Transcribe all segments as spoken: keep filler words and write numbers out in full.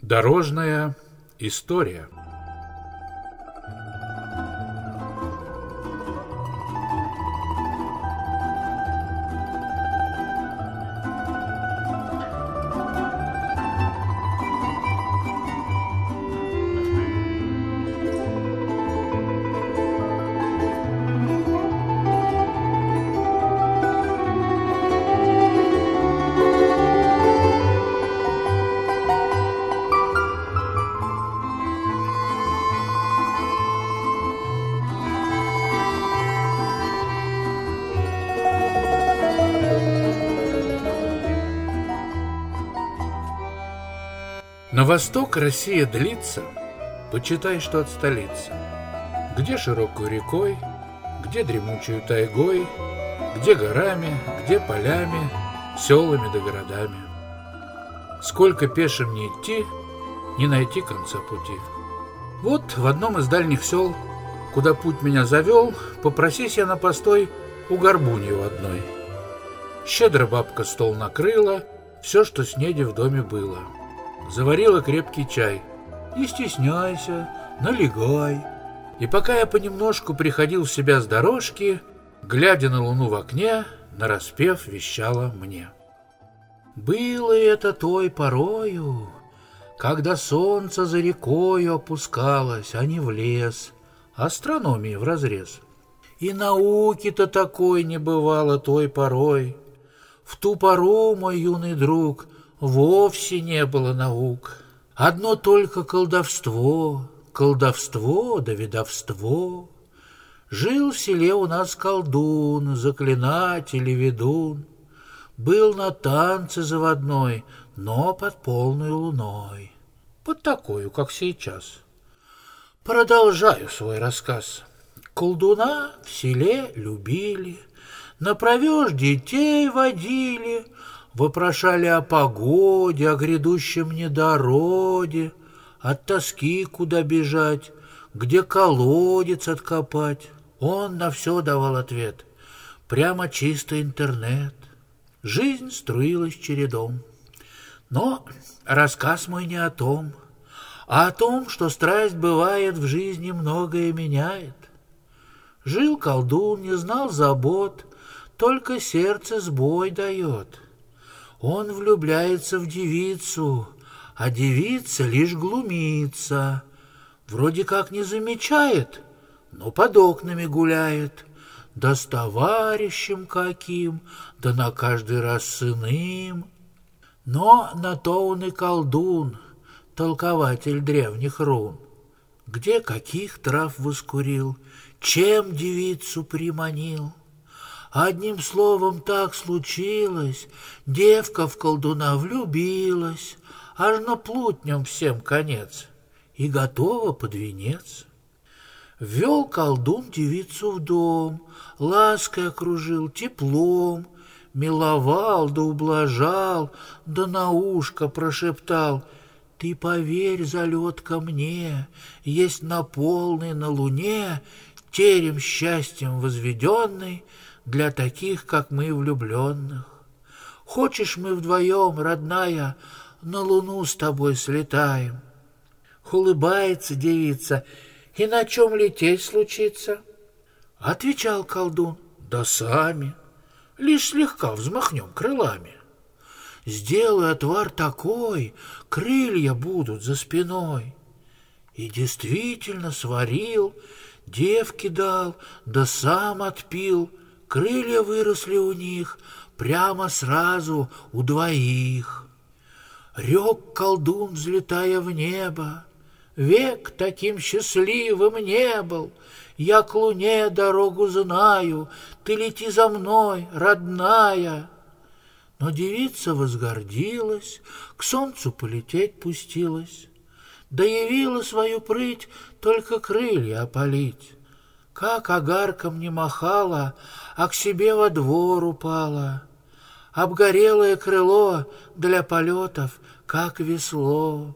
Дорожная история. На восток Россия длится, почитай, что от столицы. Где широкой рекой, где дремучей тайгой, где горами, где полями, селами да городами. Сколько пешим не идти, не найти конца пути. Вот в одном из дальних сел, куда путь меня завел, попросись я на постой у горбуньи у одной. Щедро бабка стол накрыла, все, что снеди в доме было. Заварила крепкий чай. Не стесняйся, налегай. И пока я понемножку приходил в себя с дорожки, глядя на луну в окне, нараспев вещала мне. Было это той порою, когда солнце за рекою опускалось, а не в лес, астрономии вразрез. И науки-то такой не бывало той порой. В ту пору, мой юный друг, вовсе не было наук. Одно только колдовство, колдовство да ведовство. Жил в селе у нас колдун, заклинатель и ведун. Был на танце заводной, но под полной луной. Под такую, как сейчас. Продолжаю свой рассказ. Колдуна в селе любили, направешь детей водили, вопрошали о погоде, о грядущем недороде, от тоски куда бежать, где колодец откопать. Он на все давал ответ, прямо чистый интернет. Жизнь струилась чередом. Но рассказ мой не о том, а о том, что страсть бывает в жизни многое меняет. Жил колдун, не знал забот, только сердце сбой дает. Он влюбляется в девицу, а девица лишь глумится. Вроде как не замечает, но под окнами гуляет. Да с товарищем каким, да на каждый раз с иным. Но на то он и колдун, толкователь древних рун. Где каких трав воскурил, чем девицу приманил. Одним словом, так случилось, девка в колдуна влюбилась, аж на плутням всем конец, и готова под венец. Ввел колдун девицу в дом, лаской окружил, теплом, миловал да ублажал, да на ушко прошептал: «Ты поверь, залетка, мне, есть на полной на луне терем счастьем возведенный для таких, как мы, влюбленных. Хочешь, мы вдвоем, родная, на луну с тобой слетаем?» Улыбается девица: «И на чем лететь случится?» Отвечал колдун: «Да сами, лишь слегка взмахнем крылами. Сделай отвар такой, крылья будут за спиной». И действительно сварил, девке дал, да сам отпил. Крылья выросли у них прямо сразу у двоих. Рек колдун, взлетая в небо: «Век таким счастливым не был. Я к луне дорогу знаю, ты лети за мной, родная». Но девица возгордилась, к солнцу полететь пустилась, да явила свою прыть только крылья опалить. Как огарком не махала, а к себе во двор упала. Обгорелое крыло для полетов, как весло.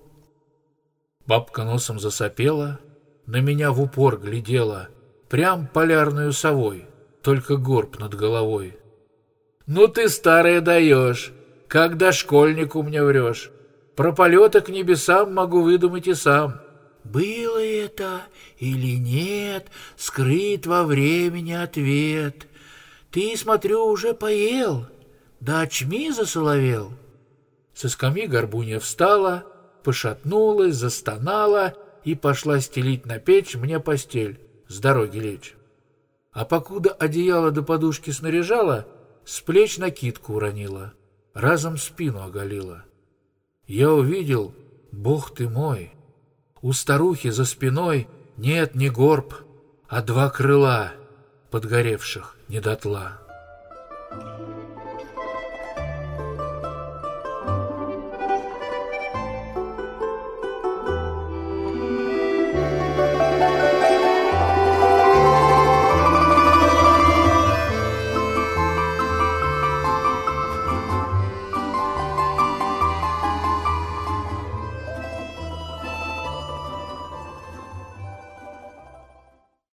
Бабка носом засопела, на меня в упор глядела, прям полярную совой, только горб над головой. «Ну ты, старая, даешь, как дошкольнику мне врешь. Про полеты к небесам могу выдумать и сам. Было это или нет, скрыт во времени ответ. Ты, смотрю, уже поел, да очми засоловел. Со скамьи Горбунья встала, пошатнулась, застонала и пошла стелить на печь мне постель, с дороги лечь. А покуда одеяло до подушки снаряжала, с плеч накидку уронила, разом спину оголила. Я увидел, Бог ты мой, у старухи за спиной нет не горб, а два крыла, подгоревших недотла.